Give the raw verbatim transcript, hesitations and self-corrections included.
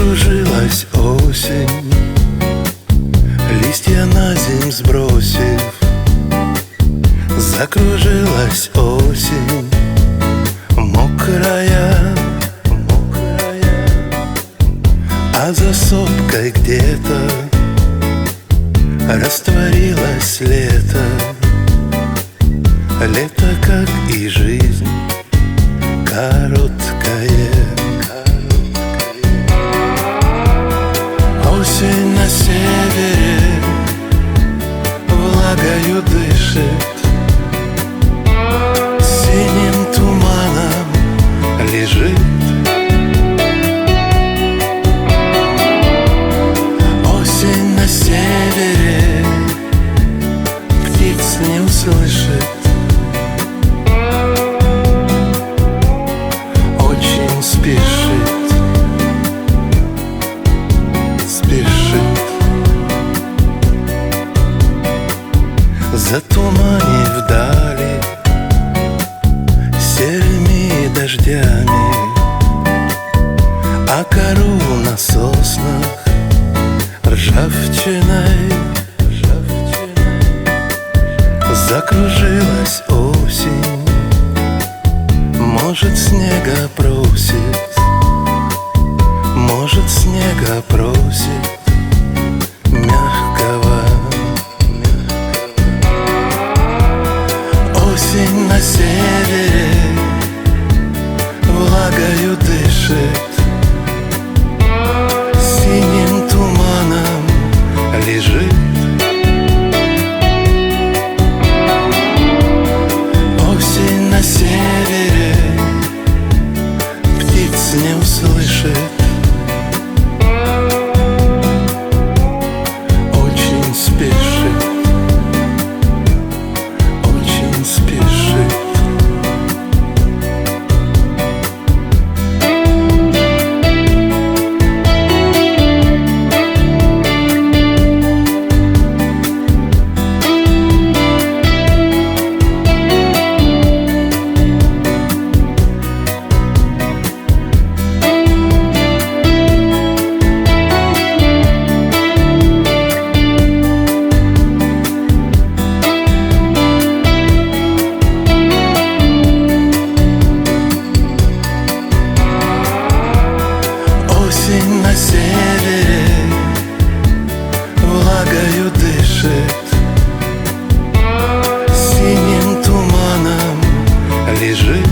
Закружилась осень, листья на земь сбросив. Закружилась осень, мокрая, мокрая, а за сопкой где-то растворилось лето. Лето, как и жизнь, короткое. Осень на севере влагою дышит, синим туманом лежит. Осень на севере птиц не услышит, очень спешит. Затуманив вдали серыми дождями, а кору на соснах ржавчиной, ржавчиной. Закружилась осень, может, снега просит, может, снега просит мягкого. Осень на севере влагою дышит, синим туманом лежит. Осень на севере птиц не услышит, очень спешит. Осень на севере влагою дышит, синим туманом лежит.